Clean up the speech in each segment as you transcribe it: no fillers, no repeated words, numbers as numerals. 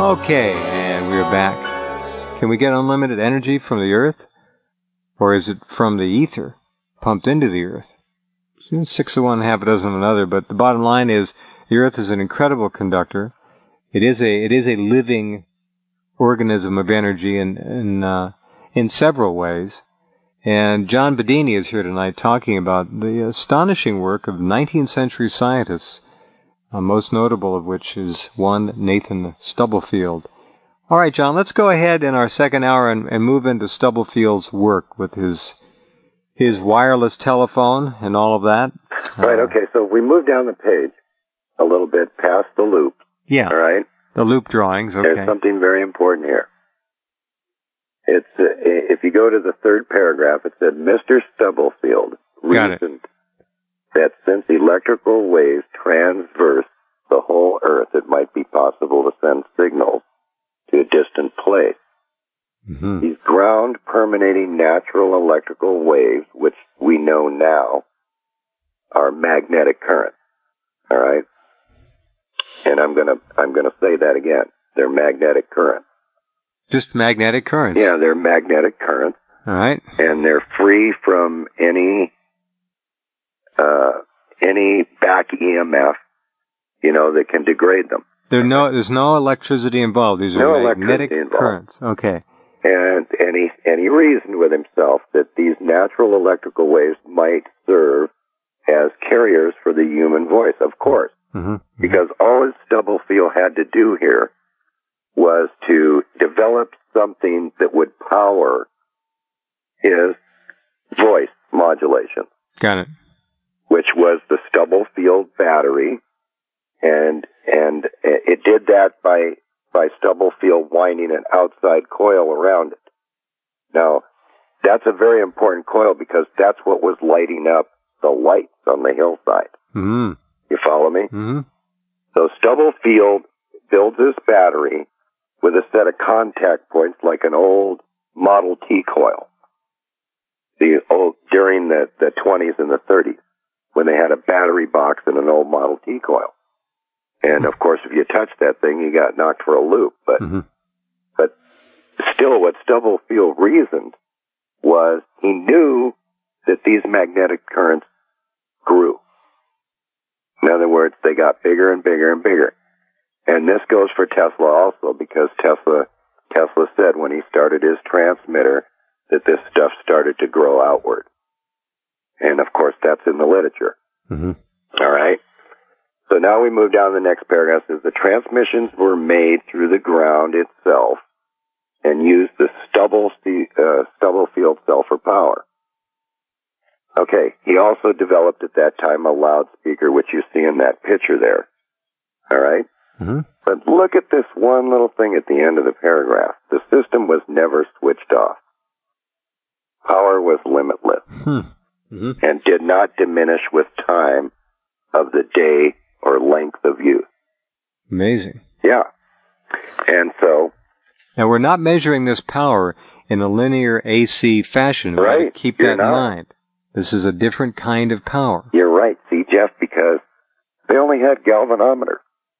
Okay, and we're back. Can we get unlimited energy from the Earth? Or is it from the ether pumped into the Earth? 6 of one, half a dozen of another, but the bottom line is the Earth is an incredible conductor. It is a living organism of energy in several ways. And John Bedini is here tonight talking about the astonishing work of 19th century scientists, most notable of which is one Nathan Stubblefield. All right, John, let's go ahead in our second hour and move into Stubblefield's work with his wireless telephone and all of that. Right, okay, so we move down the page a little bit past the loop. Yeah. All right? The loop drawings, okay. There's something very important here. It's if you go to the third paragraph, it said, Mr. Stubblefield reasoned that since electrical waves transverse the whole Earth, it might be possible to send signals to a distant place. Mm-hmm. These ground-permeating natural electrical waves, which we know now, are magnetic currents. All right? And I'm gonna say that again. They're magnetic currents. Just magnetic currents? Yeah, they're magnetic currents. All right. And they're free from any back EMF, that can degrade them. There's no electricity involved. These are magnetic currents. Okay. And he reasoned with himself that these natural electrical waves might serve as carriers for the human voice, of course. Mm-hmm. Because all his Stubblefield had to do here was to develop something that would power his voice modulation. Got it. Which was the Stubblefield battery, and it did that by Stubblefield winding an outside coil around it. Now, that's a very important coil because that's what was lighting up the lights on the hillside. Mm-hmm. You follow me? Mm-hmm. So Stubblefield builds this battery with a set of contact points like an old Model T coil. During the 20s and the 30s, when they had a battery box and an old Model T coil. And of course, if you touched that thing, you got knocked for a loop. But still, what Stubblefield reasoned was he knew that these magnetic currents grew. In other words, they got bigger and bigger and bigger. And this goes for Tesla also, because Tesla said when he started his transmitter that this stuff started to grow outward. And of course, that's in the literature. Mm-hmm. All right? So now we move down to the next paragraph. It says the transmissions were made through the ground itself and used the Stubblefield cell for power. Okay, he also developed at that time a loudspeaker, which you see in that picture there. All right? Mm-hmm. But look at this one little thing at the end of the paragraph. The system was never switched off. Power was limitless and did not diminish with time of the day or length of use. Amazing. Yeah. And so... Now, we're not measuring this power in a linear AC fashion. We right. Keep that in mind. This is a different kind of power. You're right. See, Jeff, because they only had galvanometer,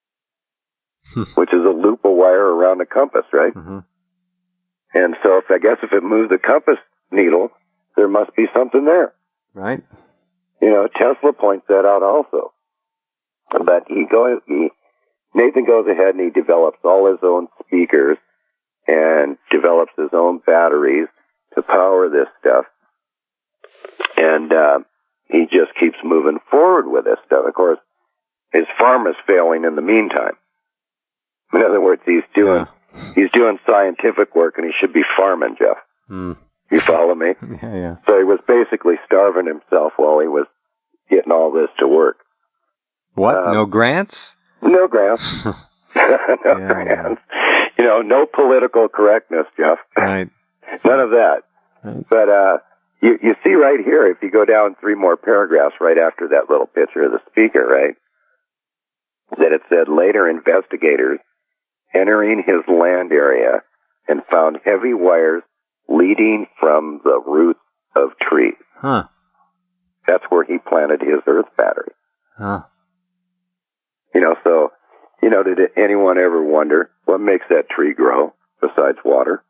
which is a loop of wire around a compass, right? Mm-hmm. And so if it moves the compass needle, there must be something there. Right. Tesla points that out also. But Nathan goes ahead and he develops all his own speakers and develops his own batteries to power this stuff. And he just keeps moving forward with this stuff. Of course, his farm is failing in the meantime. In other words, he's doing scientific work and he should be farming, Jeff. Mm. You follow me? Yeah. So he was basically starving himself while he was getting all this to work. What? No grants? No grants. Grants. No political correctness, Jeff. Right. None of that. Right. But you see right here, if you go down 3 more paragraphs right after that little picture of the speaker, right, that it said later investigators entering his land area and found heavy wires leading from the roots of trees. Huh. That's where he planted his earth battery. Huh. So, did anyone ever wonder, What makes that tree grow besides water?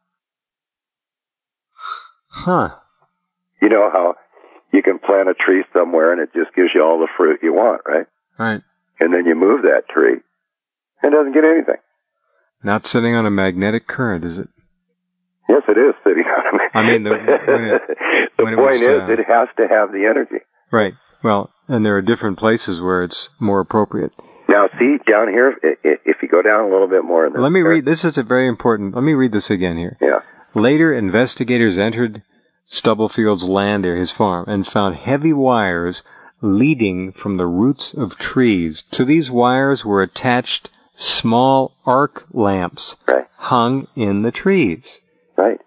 Huh. You know how you can plant a tree somewhere and it just gives you all the fruit you want, right? Right. And then you move that tree and it doesn't get anything. Not sitting on a magnetic current, is it? Yes, it is sitting on a I mean, the point is, it has to have the energy. Right. Well, and there are different places where it's more appropriate. Now, see, down here, if you go down a little bit more... Let me read. This is a very important... Let me read this again here. Yeah. Later, investigators entered Stubblefield's land area, his farm, and found heavy wires leading from the roots of trees. To these wires were attached small arc lamps hung in the trees. Right.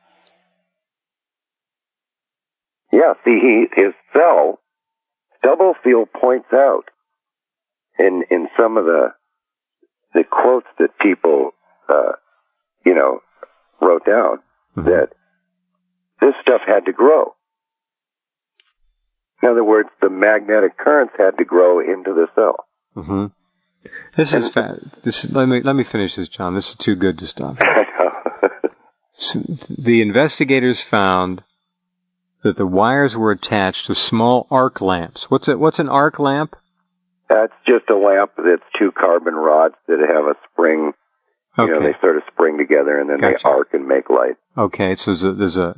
Yeah, see, his cell, Stubblefield points out in some of the quotes that people, wrote down, that this stuff had to grow. In other words, the magnetic currents had to grow into the cell. Mm-hmm. This is let me finish this, John. This is too good to stop. So the investigators found that the wires were attached to small arc lamps. What's an arc lamp? That's just a lamp that's two carbon rods that have a spring. Okay. You know, they sort of spring together and then they arc and make light. Okay, so there's an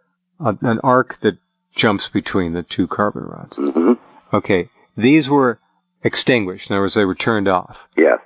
arc that jumps between the two carbon rods. Mm-hmm. Okay, these were extinguished. In other words, they were turned off. Yes.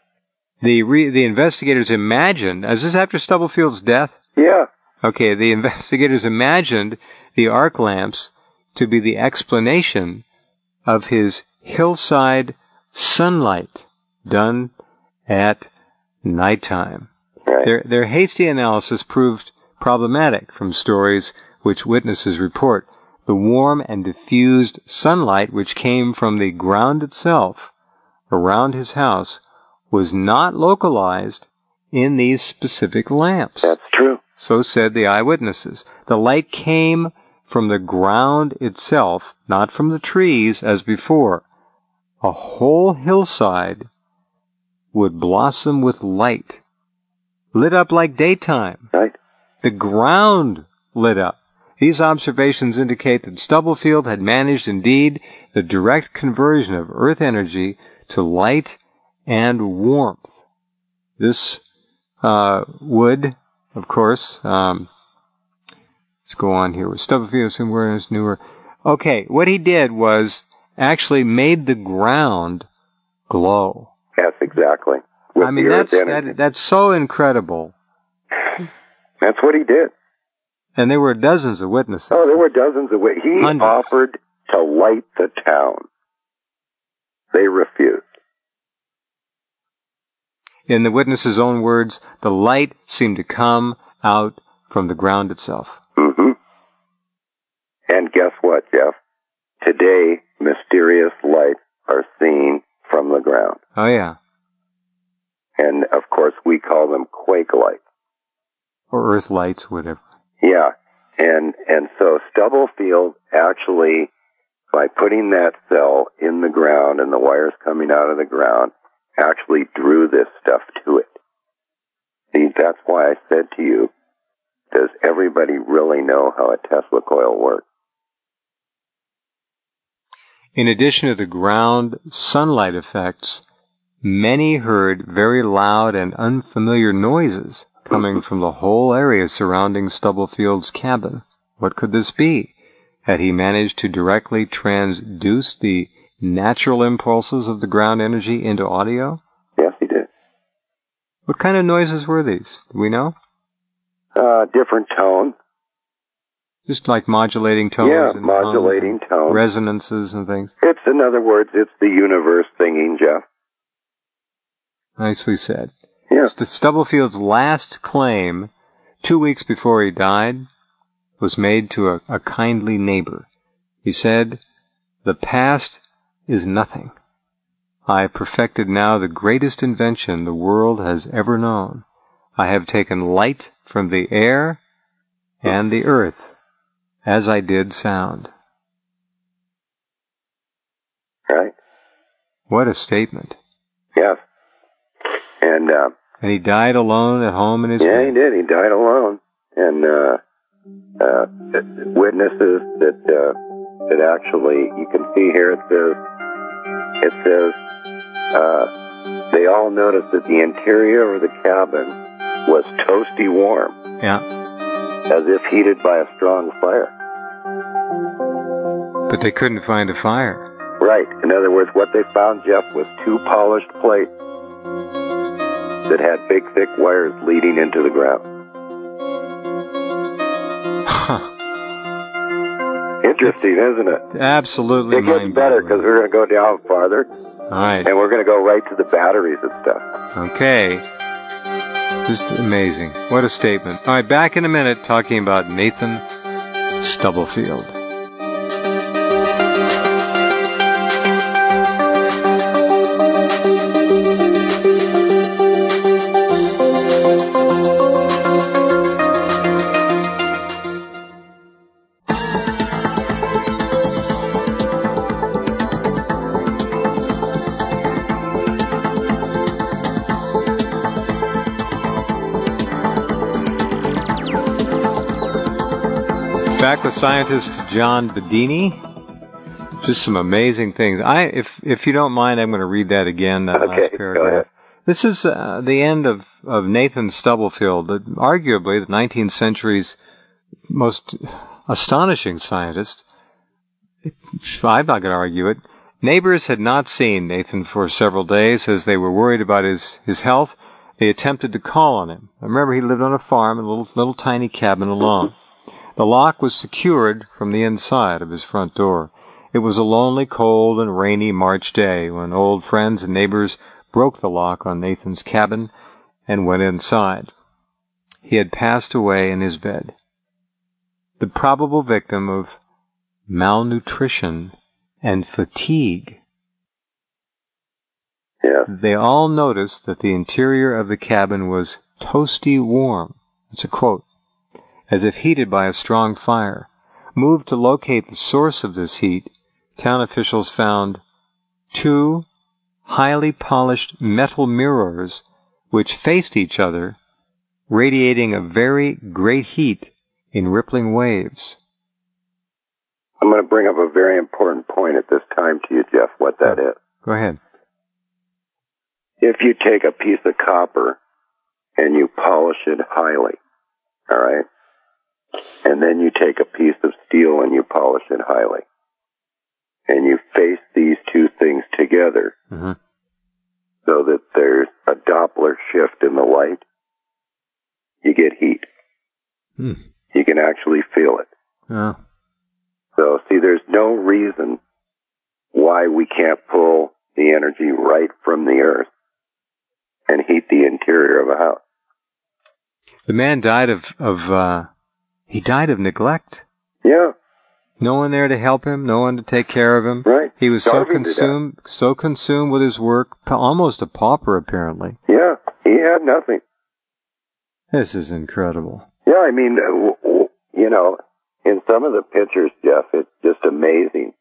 The investigators imagined, is this after Stubblefield's death? Yeah. Okay, the investigators imagined the arc lamps to be the explanation of his hillside sunlight done at nighttime. Right. Their hasty analysis proved problematic from stories which witnesses report. The warm and diffused sunlight which came from the ground itself around his house was not localized in these specific lamps. That's true. So said the eyewitnesses. The light came from the ground itself, not from the trees as before. A whole hillside would blossom with light, lit up like daytime. Right. The ground lit up. These observations indicate that Stubblefield had managed indeed the direct conversion of earth energy to light and warmth. This would, of course, let's go on here with Stubblefield and where is newer. Okay, what he did was actually made the ground glow. Yes, exactly. With I mean, the earth energy. that's so incredible. That's what he did. And there were dozens of witnesses. Oh, there were dozens of witnesses. He Hundreds. offered to light the town. They refused. In the witnesses' own words, the light seemed to come out from the ground itself. Mm-hmm. And guess what, Jeff? Today, mysterious lights are seen from the ground. Oh, yeah. And, of course, we call them quake lights. Or earth lights, whatever. Yeah. And so Stubblefield actually, by putting that cell in the ground and the wires coming out of the ground, actually drew this stuff to it. See, that's why I said to you, does everybody really know how a Tesla coil works? In addition to the ground sunlight effects, many heard very loud and unfamiliar noises coming from the whole area surrounding Stubblefield's cabin. What could this be? Had he managed to directly transduce the natural impulses of the ground energy into audio? Yes, he did. What kind of noises were these? Do we know? Different tones. Just like modulating tones? Yeah, and modulating tones. Resonances and things? It's, in other words, it's the universe singing, Jeff. Nicely said. Yeah. Stubblefield's last claim, 2 weeks before he died, was made to a kindly neighbor. He said, "The past is nothing. I have perfected now the greatest invention the world has ever known. I have taken light from the air and the earth, as I did sound." Right. What a statement. Yes. And And he died alone at home in his Yeah, bed. he did. He died alone. And witnesses that actually, you can see here, it says they all noticed that the interior of the cabin was toasty warm. Yeah. As if heated by a strong fire. But they couldn't find a fire. Right. In other words, what they found, Jeff, was 2 polished plates that had big, thick wires leading into the ground. Huh. Interesting, isn't it? Absolutely It gets better because we're going to go down farther. All right. And we're going to go right to the batteries and stuff. Okay. Just amazing. What a statement. All right, back in a minute talking about Nathan Stubblefield. Back with scientist John Bedini. Just some amazing things. If you don't mind, I'm going to read that again, that last paragraph. Go ahead. This is the end of Nathan Stubblefield, arguably the 19th century's most astonishing scientist. I'm not going to argue it. Neighbors had not seen Nathan for several days as they were worried about his health. They attempted to call on him. Remember, he lived on a farm in a little tiny cabin alone. The lock was secured from the inside of his front door. It was a lonely, cold, and rainy March day when old friends and neighbors broke the lock on Nathan's cabin and went inside. He had passed away in his bed, the probable victim of malnutrition and fatigue. Yeah. They all noticed that the interior of the cabin was toasty warm. It's a quote. As if heated by a strong fire. Moved to locate the source of this heat, town officials found 2 highly polished metal mirrors which faced each other, radiating a very great heat in rippling waves. I'm going to bring up a very important point at this time to you, Jeff, what that is. Go ahead. If you take a piece of copper and you polish it highly, all right? And then you take a piece of steel and you polish it highly. And you face these two things together so that there's a Doppler shift in the light. You get heat. You can actually feel it. Yeah. So, see, there's no reason why we can't pull the energy right from the earth and heat the interior of a house. The man died he died of neglect. Yeah. No one there to help him, no one to take care of him. Right. He was so consumed with his work, almost a pauper apparently. Yeah, he had nothing. This is incredible. Yeah, I mean, you know, in some of the pictures, Jeff, it's just amazing.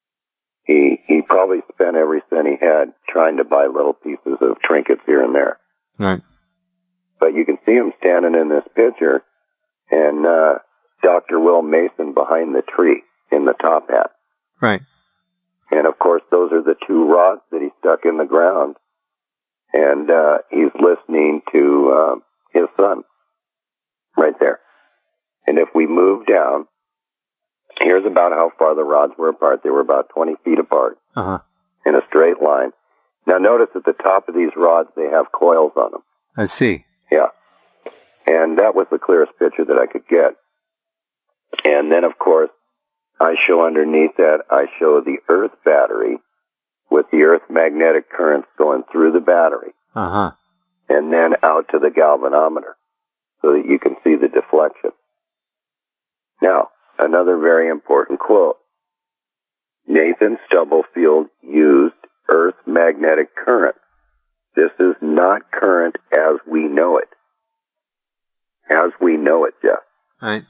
He probably spent every cent he had trying to buy little pieces of trinkets here and there. Right. But you can see him standing in this picture, and Dr. Will Mason behind the tree in the top hat. Right. And, of course, those are the 2 rods that he stuck in the ground. And he's listening to his son right there. And if we move down, here's about how far the rods were apart. They were about 20 feet apart in a straight line. Now, notice at the top of these rods, they have coils on them. I see. Yeah. And that was the clearest picture that I could get. And then, of course, I show underneath that, I show the earth battery with the earth magnetic currents going through the battery. And then out to the galvanometer so that you can see the deflection. Now, another very important quote. Nathan Stubblefield used earth magnetic current. This is not current as we know it. As we know it, Jeff. Right.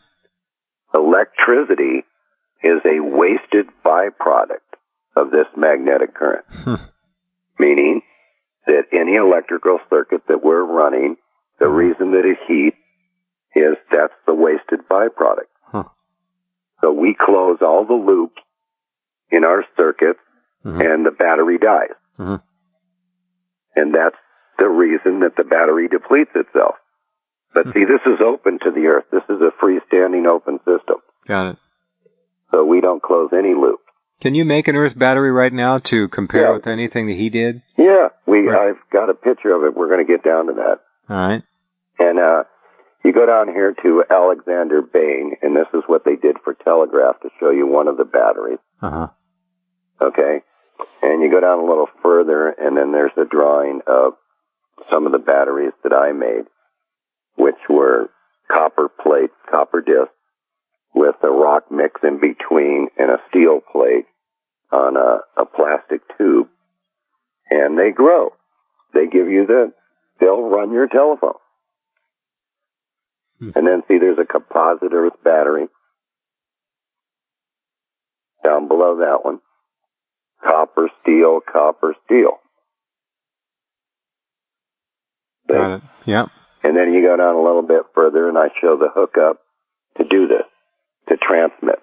Electricity is a wasted byproduct of this magnetic current. Meaning that any electrical circuit that we're running, the reason that it heats is that's the wasted byproduct. Huh. So we close all the loops in our circuit, and the battery dies. And that's the reason that the battery depletes itself. But see, this is open to the earth. This is a freestanding open system. Got it. So we don't close any loop. Can you make an Earth battery right now to compare with anything that he did? Yeah, I've got a picture of it. We're going to get down to that. All right. And you go down here to Alexander Bain, and this is what they did for Telegraph to show you one of the batteries. Okay? And you go down a little further, and then there's a drawing of some of the batteries that I made, which were copper plates, copper discs, with a rock mix in between and a steel plate on a plastic tube. And they grow. They give you they'll run your telephone. And then see, there's a composite earth battery down below that one. Copper, steel, copper, steel. Got it. Yep. And then you go down a little bit further, and I show the hookup to do this, to transmit.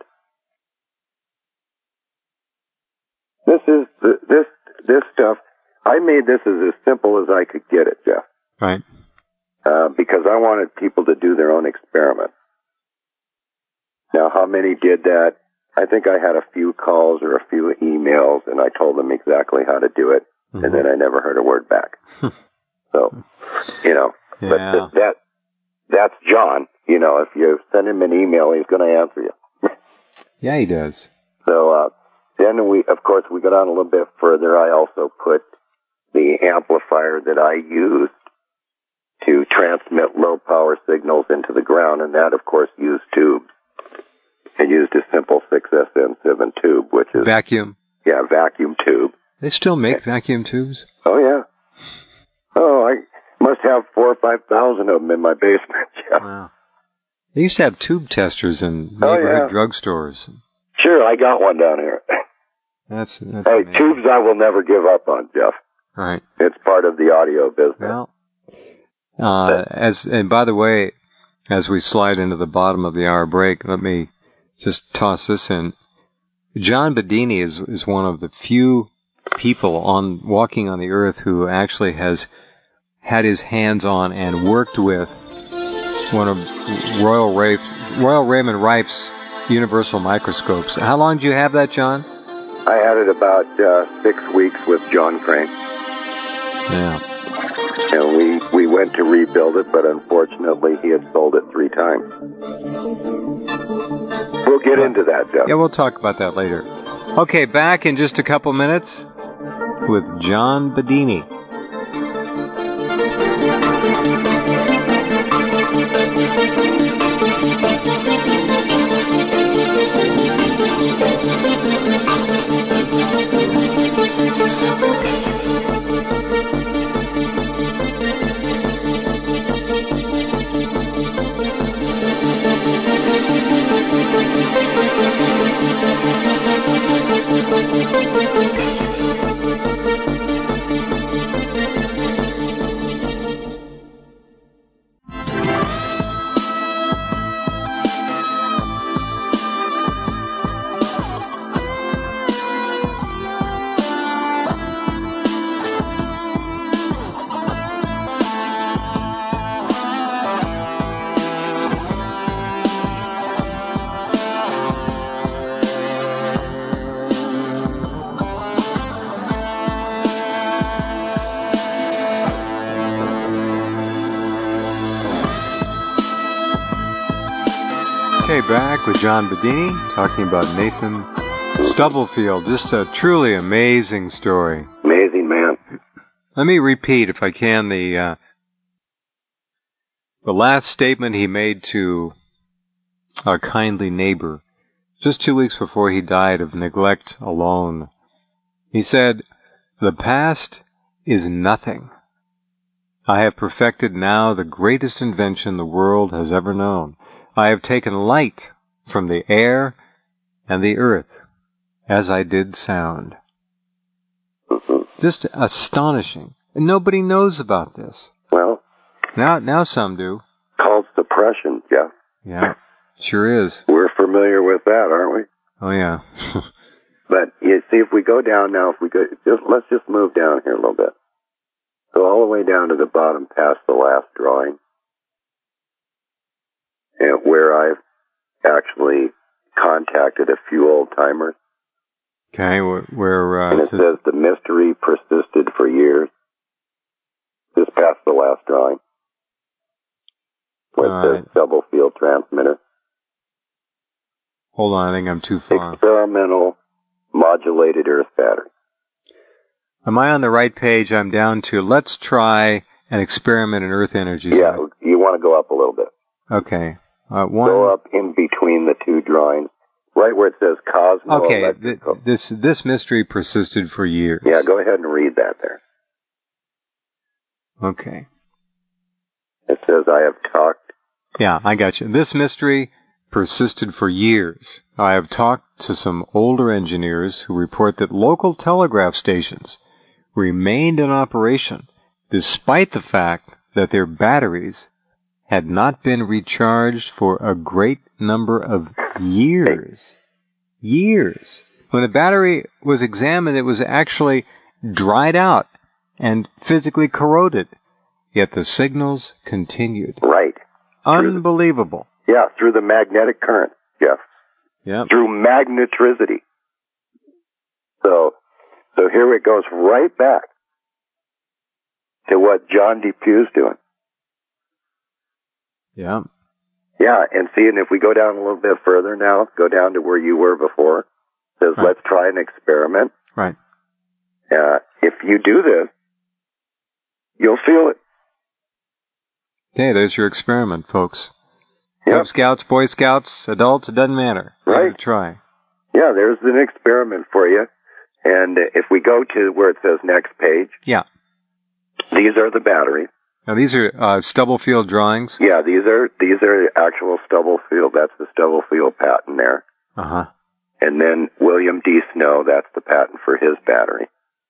This is this stuff. I made this as simple as I could get it, Jeff. Right. Because I wanted people to do their own experiments. Now, how many did that? I think I had a few calls or a few emails, and I told them exactly how to do it, and then I never heard a word back. So, but that's John. If you send him an email, he's going to answer you. Yeah, he does. So then we go down a little bit further. I also put the amplifier that I used to transmit low power signals into the ground, and that, of course, used tubes. I used a simple 6SN7 tube, which is vacuum. Yeah, vacuum tube. They still make vacuum tubes? Oh, yeah. Oh, I must have 4,000 or 5,000 of them in my basement. Yeah. Wow. They used to have tube testers in neighborhood drugstores. Sure, I got one down here. That's hey, amazing. Tubes I will never give up on, Jeff. Right. It's part of the audio business. Well, and by the way, as we slide into the bottom of the hour break, let me just toss this in. John Bedini is one of the few people walking on the earth who actually has had his hands on and worked with one of Royal Raymond Rife's universal microscopes. How long did you have that, John? I had it about 6 weeks with John Crane. Yeah. And we went to rebuild it, but unfortunately he had sold it 3 times. We'll get into that, Jeff. Yeah, we'll talk about that later. Okay, back in just a couple minutes with John Bedini. Okay, back with John Bedini, talking about Nathan Stubblefield. Just a truly amazing story. Amazing man. Let me repeat, if I can, the last statement he made to our kindly neighbor, just 2 weeks before he died of neglect alone. He said, "The past is nothing. I have perfected now the greatest invention the world has ever known. I have taken light from the air and the earth, as I did sound." Just astonishing. And nobody knows about this. Well, now some do. Called suppression, Jeff. Yeah, sure is. We're familiar with that, aren't we? Oh yeah. But you see, if we go down now, let's just move down here a little bit. Go all the way down to the bottom past the last drawing, and where I've actually contacted a few old timers. Okay, where and it says the mystery persisted for years. Just past the last drawing, where it says double field transmitter. Hold on, I think I'm too far. Experimental modulated earth battery. Am I on the right page? I'm down to let's try an experiment in earth energy. Yeah, you want to go up a little bit. Okay. Go up in between the two drawings, right where it says Cosmo. Okay, this mystery persisted for years. Yeah, go ahead and read that there. Okay. It says, I have talked. Yeah, I got you. This mystery persisted for years. I have talked to some older engineers who report that local telegraph stations remained in operation despite the fact that their batteries had not been recharged for a great number of years. Years. When the battery was examined, it was actually dried out and physically corroded. Yet the signals continued. Right. Unbelievable. Yeah, through the magnetic current, Jeff. Yeah. Through magnetricity. So here it goes right back to what John Depew's doing. Yeah. Yeah, and see, and if we go down a little bit further now, go down to where you were before, it says, right. Let's try an experiment. Right. If you do this, you'll feel it. Okay, there's your experiment, folks. Yep. Cub Scouts, Boy Scouts, adults, it doesn't matter. Right. Try. Yeah, there's an experiment for you. And if we go to where it says next page. Yeah. These are the batteries. Now these are Stubblefield drawings? Yeah, these are actual Stubblefield. That's the Stubblefield patent there. Uh-huh. And then William D. Snow, that's the patent for his battery.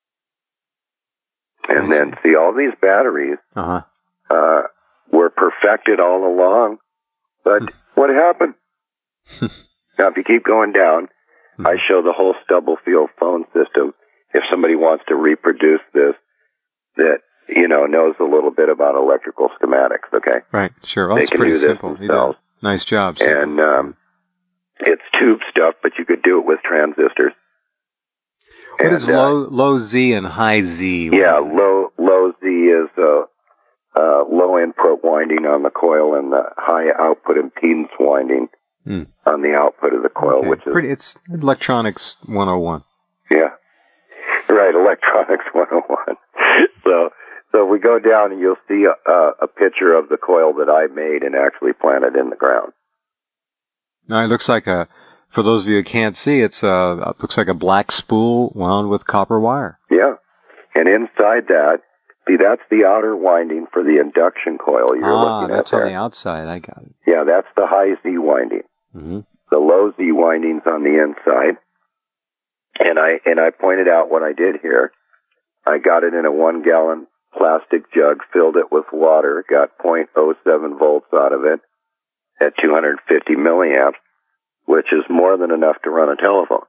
And then, see, all these batteries were perfected all along. But what happened? Now, if you keep going down, I show the whole Stubblefield phone system. If somebody wants to reproduce this, that, knows a little bit about electrical schematics, okay? Right, sure. Well, that's pretty simple. Nice job. Simple. And it's tube stuff, but you could do it with transistors. What is low Z and high Z? Low Z is low input winding on the coil and the high output impedance winding on the output of the coil, which is it's electronics 101. Yeah, right, electronics 101. So we go down and you'll see a picture of the coil that I made and actually planted in the ground. Now it looks like for those of you who can't see, it looks like a black spool wound with copper wire. Yeah. And inside that, see, that's the outer winding for the induction coil you're looking at that's there. On the outside. I got it. Yeah, that's the high Z winding. Mm-hmm. The low Z winding's on the inside. And I pointed out what I did here. I got it in a 1-gallon plastic jug, filled it with water, got 0.07 volts out of it at 250 milliamps, which is more than enough to run a telephone.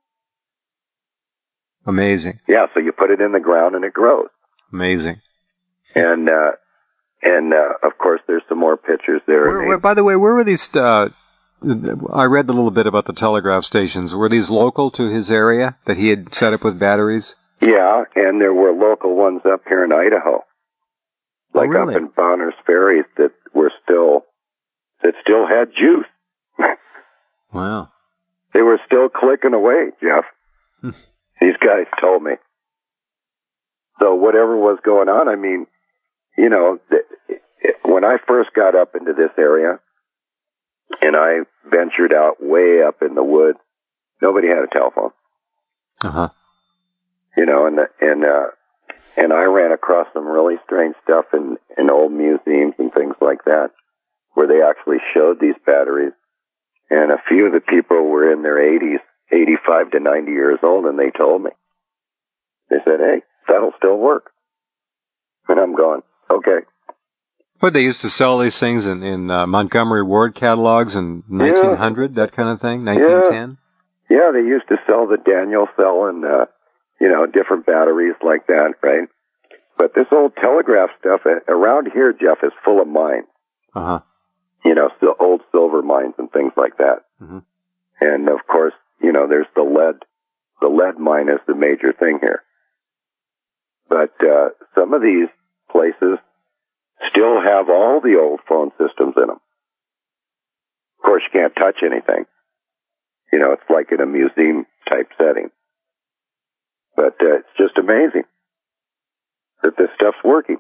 Amazing. Yeah, so you put it in the ground and it grows. Amazing. And of course, there's some more pictures there. By the way, where were these? I read a little bit about the telegraph stations. Were these local to his area that he had set up with batteries? Yeah, and there were local ones up here in Idaho, like really? Up in Bonners Ferry, that still had juice. Wow. They were still clicking away, Jeff. These guys told me. So whatever was going on, I mean, when I first got up into this area, and I ventured out way up in the woods, nobody had a telephone. Uh-huh. And I ran across some really strange stuff in old museums and things like that, where they actually showed these batteries. And a few of the people were in their 80s, 85 to 90 years old, and they told me. They said, hey, that'll still work. And I'm going, okay. What, they used to sell these things in Montgomery Ward catalogs in 1900, that kind of thing, 1910? Yeah, they used to sell the Daniel cell and, different batteries like that, right? But this old telegraph stuff around here, Jeff, is full of mines. Uh-huh. So old silver mines and things like that. Mm-hmm. And, of course, there's the lead. The lead mine is the major thing here. But some of these places still have all the old phone systems in them. Of course, you can't touch anything. It's like in a museum-type setting. But it's just amazing that this stuff's working.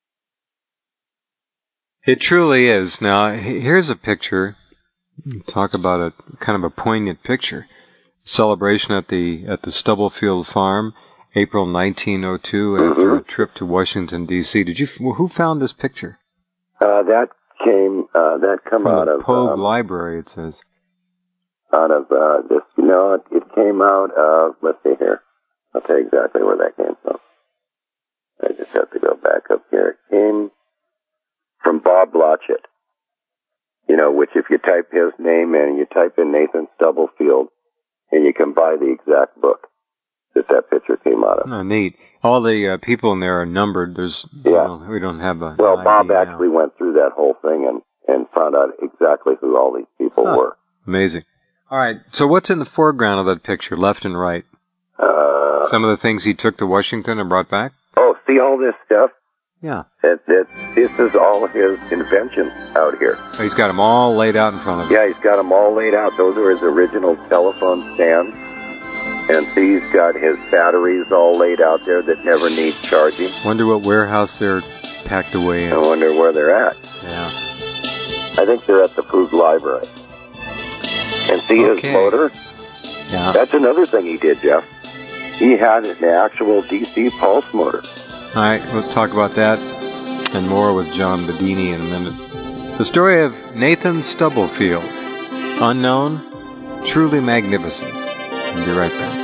It truly is. Now, here's a picture. Talk about a kind of a poignant picture. Celebration at the Stubblefield Farm, April 1902, after a trip to Washington D.C. Who found this picture? That come From out the of Pogue Library, it says. Out of this. It came out of. Let's see here. I'll tell you exactly where that came from. I just have to go back up here. It came from Bob Blotchett. Which if you type his name in, you type in Nathan Stubblefield, and you can buy the exact book that picture came out of. Oh, neat. All the people in there are numbered. We don't have a. Well, Bob actually went through that whole thing and found out exactly who all these people were. Amazing. All right. So what's in the foreground of that picture, left and right? Some of the things he took to Washington and brought back? Oh, see all this stuff? Yeah. This is all his inventions out here. Oh, he's got them all laid out in front of him. Yeah, he's got them all laid out. Those are his original telephone stands. And see, he's got his batteries all laid out there that never need charging. Wonder what warehouse they're packed away in. I wonder where they're at. Yeah. I think they're at the Pogue Library. And see his motor? Yeah. That's another thing he did, Jeff. He had an actual DC pulse motor. All right, we'll talk about that and more with John Bedini in a minute. The story of Nathan Stubblefield. Unknown, truly magnificent. We'll be right back.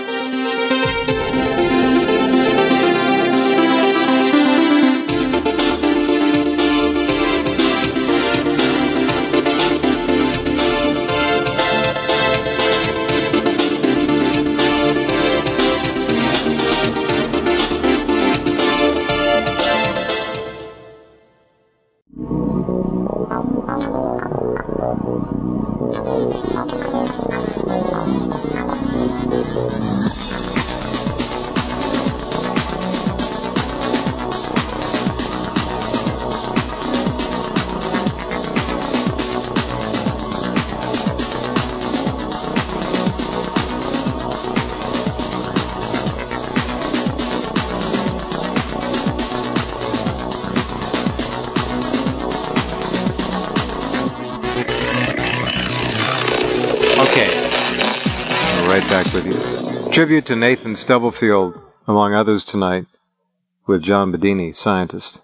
Back with you. Tribute to Nathan Stubblefield, among others tonight, with John Bedini, scientist.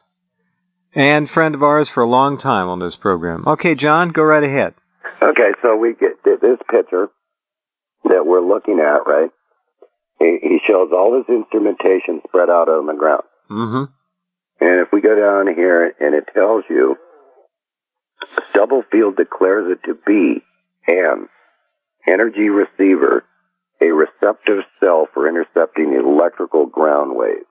And friend of ours for a long time on this program. Okay, John, go right ahead. Okay, so we get this picture that we're looking at, right? He shows all his instrumentation spread out on the ground. Mm-hmm. And if we go down here and it tells you, Stubblefield declares it to be an energy receiver, a receptive cell for intercepting electrical ground waves.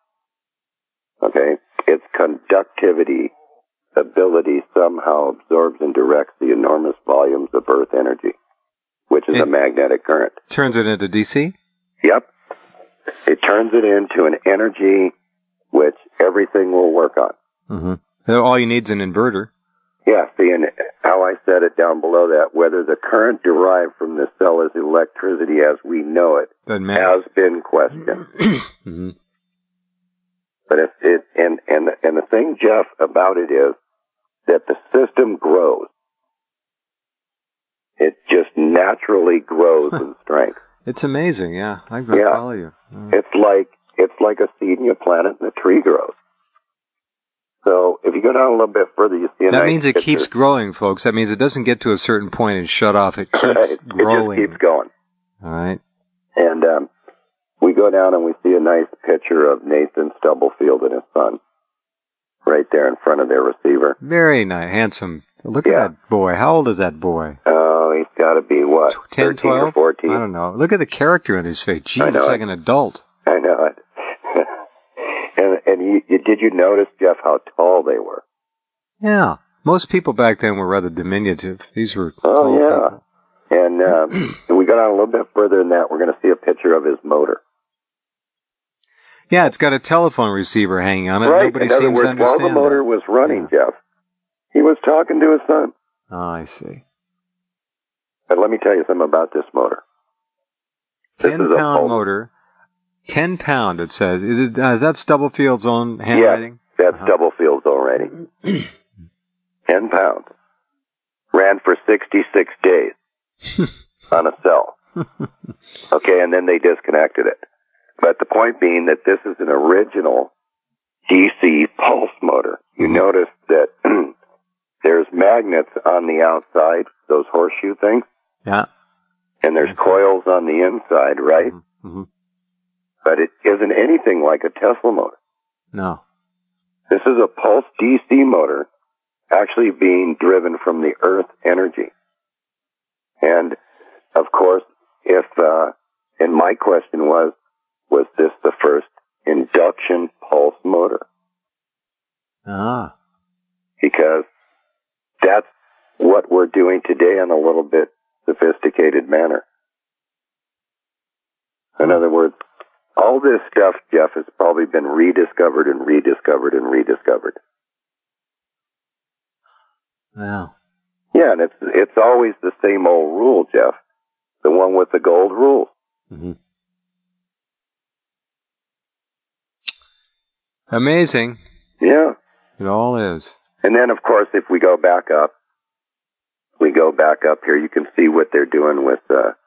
Okay? Its conductivity ability somehow absorbs and directs the enormous volumes of Earth energy, which is a magnetic current. Turns it into DC? Yep. It turns it into an energy which everything will work on. Mm-hmm. All you need is an inverter. Yeah, see, and how I said it down below that, whether the current derived from the cell is electricity as we know it has been questioned. Mm-hmm. But and the thing, Jeff, about it is that the system grows. It just naturally grows in strength. It's amazing, yeah. I follow you. It's like a seed and you plant it and the tree grows. So if you go down a little bit further, you see that means it keeps growing, folks. That means it doesn't get to a certain point and shut off. It keeps growing. It just keeps going. All right. And we go down and we see a nice picture of Nathan Stubblefield and his son. right there in front of their receiver. Very nice, handsome. Look at that boy. How old is that boy? Oh, he's got to be, what, 10, 12? or 14? I don't know. Look at the character in his face. Gee, looks like an adult. I know it. and did you notice, Jeff, how tall they were? Yeah. Most people back then were rather diminutive. These were tall people. And we got on a little bit further than that. We're going to see a picture of his motor. Yeah, it's got a telephone receiver hanging on it. Right. Nobody in other seems words, to understand while the motor was running, Jeff, he was talking to his son. Oh, I see. But let me tell you something about this motor. 10-pound motor. 10 pound, it says. Is that Stubblefield's own handwriting? Yes, that's Stubblefield's own writing. 10 pounds. Ran for 66 days on a cell. Okay, and then they disconnected it. But the point being that this is an original DC pulse motor. You notice that there's magnets on the outside, those horseshoe things. Yeah. And there's coils on the inside, right? Mm-hmm. But it isn't anything like a Tesla motor. No. This is a pulse DC motor actually being driven from the earth energy. And, of course, and my question was this the first induction pulse motor? Ah. Because that's what we're doing today in a little bit sophisticated manner. In other words, all this stuff, Jeff, has probably been rediscovered and rediscovered and rediscovered. Wow. Yeah, and it's always the same old rule, Jeff. The one with the gold rule. Mm-hmm. Amazing. Yeah. It all is. And then, of course, if we go back up here, you can see what they're doing with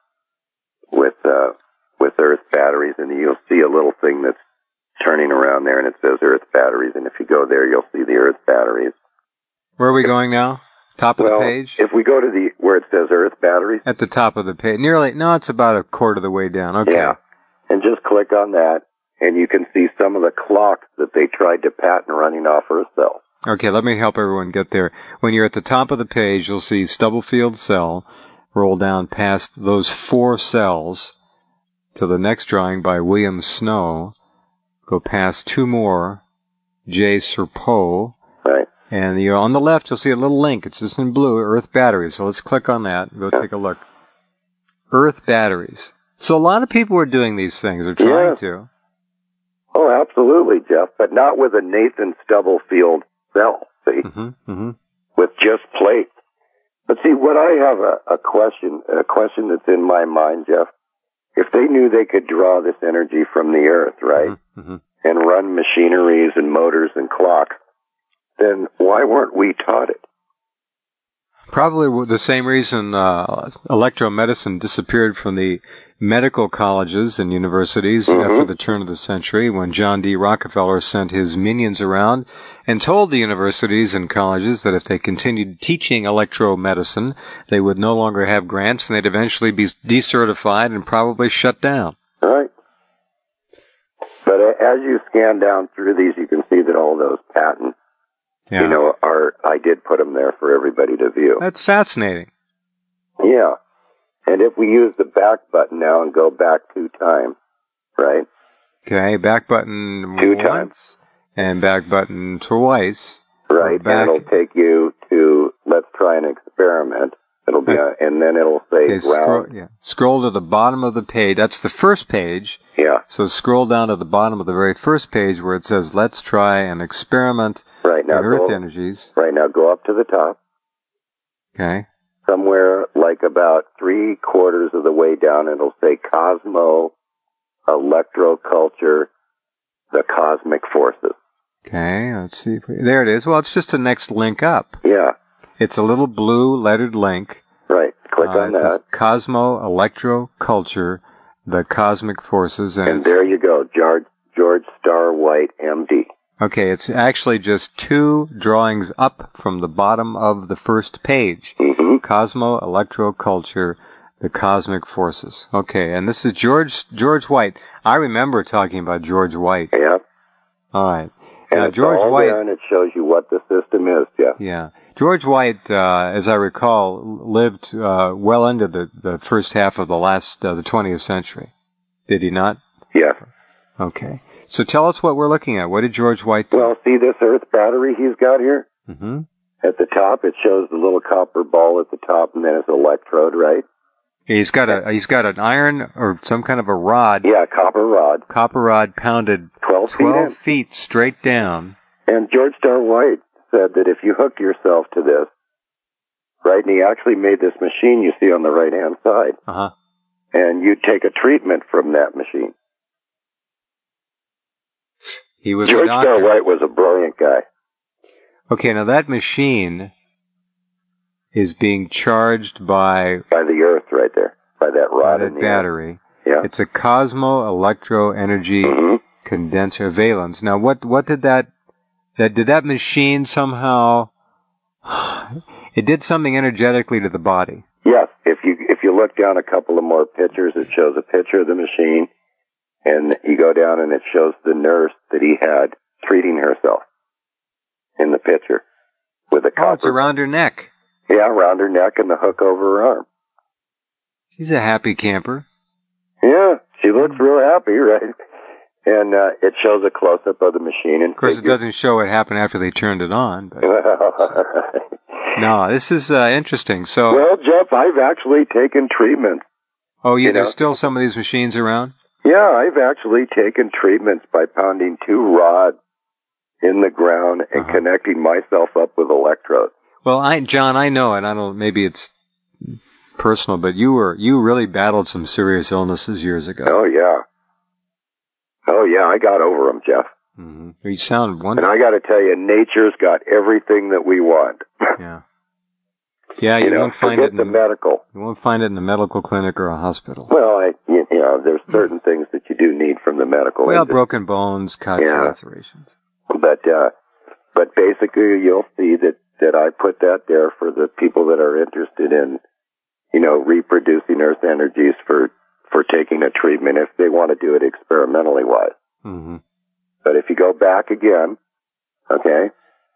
Earth batteries, and you'll see a little thing that's turning around there, and it says Earth batteries, and if you go there, you'll see the Earth batteries. Where are we going now? Top of the page? If we go to where it says Earth batteries. At the top of the page. It's about a quarter of the way down. Okay. Yeah. And just click on that, and you can see some of the clocks that they tried to patent running off Earth cells. Okay, let me help everyone get there. When you're at the top of the page, you'll see Stubblefield cell, roll down past those 4 cells to the next drawing by William Snow, go past 2 more, J. Serpo, right. And you're on the left, you'll see a little link. It's just in blue, Earth batteries. So let's click on that and go take a look. Earth batteries. So a lot of people are doing these things, or trying to. Oh, absolutely, Jeff, but not with a Nathan Stubblefield cell, see? Mm-hmm. With just plates. But see, what I have a question that's in my mind, Jeff. If they knew they could draw this energy from the earth, right, mm-hmm. and run machineries and motors and clocks, then why weren't we taught it? Probably the same reason electromedicine disappeared from the medical colleges and universities after the turn of the century, when John D. Rockefeller sent his minions around and told the universities and colleges that if they continued teaching electromedicine, they would no longer have grants and they'd eventually be decertified and probably shut down. Right. But as you scan down through these, you can see that all those patents, I did put them there for everybody to view. That's fascinating. Yeah. And if we use the back button now and go back 2 times, right? Okay, back button 2 once times. And back button twice. Right, and it'll take you to, let's try an experiment. It'll be, and then it'll say round. Scroll to the bottom of the page. That's the first page. Yeah. So scroll down to the bottom of the very first page where it says, let's try an experiment in Earth energies. Right, now go up to the top. Okay. Somewhere like about 3/4 of the way down, it'll say Cosmo, Electroculture, the Cosmic Forces. Okay, let's see. There it is. Well, it's just the next link up. Yeah. It's a little blue lettered link. Right. Click on that. It says Cosmo, Electroculture, the Cosmic Forces. And there you go, George Star White, MD. Okay, it's actually just 2 drawings up from the bottom of the first page. Mm-hmm. Cosmo, Electroculture, the Cosmic Forces. Okay, and this is George White. I remember talking about George White. Yeah. All right. And Now, it's George all White, there, and it shows you what the system is, Jeff. yeah. George White, as I recall, lived well into the first half of the 20th century. Did he not? Yes. Okay. So tell us what we're looking at. What did George White do? Well, see this Earth battery he's got here? Mm-hmm. At the top, it shows the little copper ball at the top, and then it's an electrode, right? He's got an iron or some kind of a rod. Yeah, copper rod pounded 12 feet straight down. And George Star White said that if you hook yourself to this, right, and he actually made this machine you see on the right-hand side, Uh-huh. and you take a treatment from that machine. He was George a doctor. Star White was a brilliant guy. Okay, now that machine is being charged by the Earth right there, by that rod that in the battery. Yeah. It's a Cosmo Electro Energy Condenser Valence. Now, what did that machine somehow? It did something energetically to the body. Yes, if you look down a couple of more pictures, it shows a picture of the machine, and you go down and it shows the nurse that he had treating herself in the picture with a copper. Oh, it's around her neck. Yeah, around her neck and the hook over her arm. She's a happy camper. Yeah, she looks real happy, right? And it shows a close-up of the machine. Of course, it doesn't show what happened after they turned it on. But no, this is interesting. So, well, Jeff, I've actually taken treatments. Oh, yeah, there's still some of these machines around? Yeah, I've actually taken treatments by pounding 2 rods in the ground and connecting myself up with electrodes. Well, John, I know, and I don't. Maybe it's personal, but you really battled some serious illnesses years ago. Oh yeah, I got over them, Jeff. Mm-hmm. You sound wonderful. And I got to tell you, nature's got everything that we want. Yeah. Yeah, you won't find it in the medical. You won't find it in the medical clinic or a hospital. Well, there's certain things that you do need from the medical. Well, broken bones, cuts, lacerations. But basically, you'll see that I put that there for the people that are interested in, reproducing Earth energies for taking a treatment if they want to do it experimentally wise. Mm-hmm. But if you go back again, okay,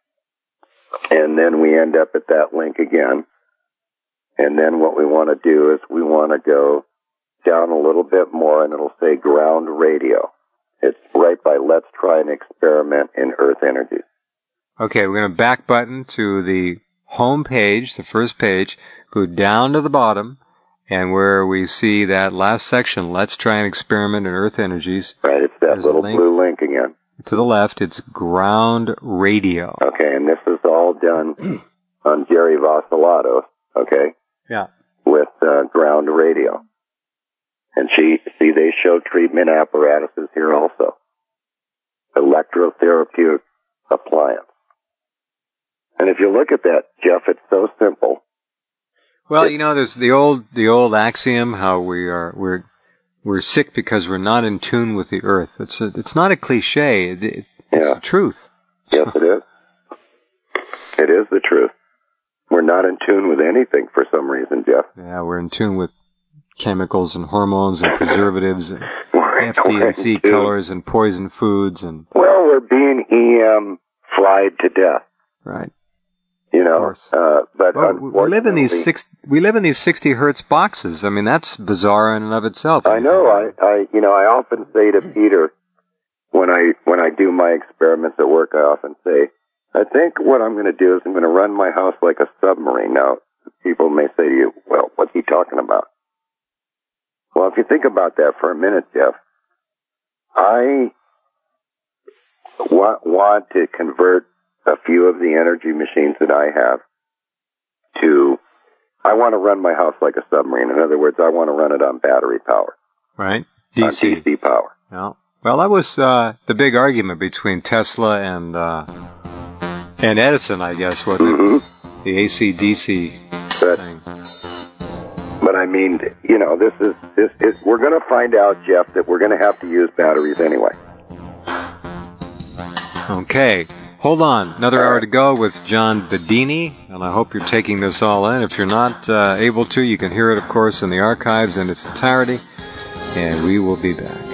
and then we end up at that link again, and then what we want to do is we want to go down a little bit more, and it'll say ground radio. It's right by Let's Try an Experiment in Earth Energies. Okay, we're going to back button to the home page, the first page, go down to the bottom, and where we see that last section, Let's Try an Experiment in Earth Energies. Right, it's that little blue link again. To the left, it's ground radio. Okay, and this is all done on Jerry Vassalatos, okay? Yeah. With ground radio. And they show treatment apparatuses here also. Electrotherapeutic appliance. And if you look at that, Jeff, it's so simple. Well, there's the old axiom how we're sick because we're not in tune with the earth. It's not a cliche. It's the truth. Yes, it is. It is the truth. We're not in tune with anything for some reason, Jeff. Yeah, we're in tune with chemicals and hormones and preservatives and FD&C colors and poison foods and. Well, we're being EM fried to death. Right. But we live in these 60 hertz boxes. I mean, that's bizarre in and of itself. I know. I often say to Peter when I do my experiments at work, I often say, I think what I'm going to do is I'm going to run my house like a submarine. Now, people may say to you, well, what's he talking about? Well, if you think about that for a minute, Jeff, I want to convert a few of the energy machines that I have I want to run my house like a submarine. In other words, I want to run it on battery power. Right. DC. On DC power. Yeah. Well, that was the big argument between Tesla and Edison, I guess, wasn't it? The AC/DC thing. But I mean, this is we're going to find out, Jeff, that we're going to have to use batteries anyway. Okay. Hold on. Another hour to go with John Bedini, and I hope you're taking this all in. If you're not able to, you can hear it, of course, in the archives in its entirety, and we will be back.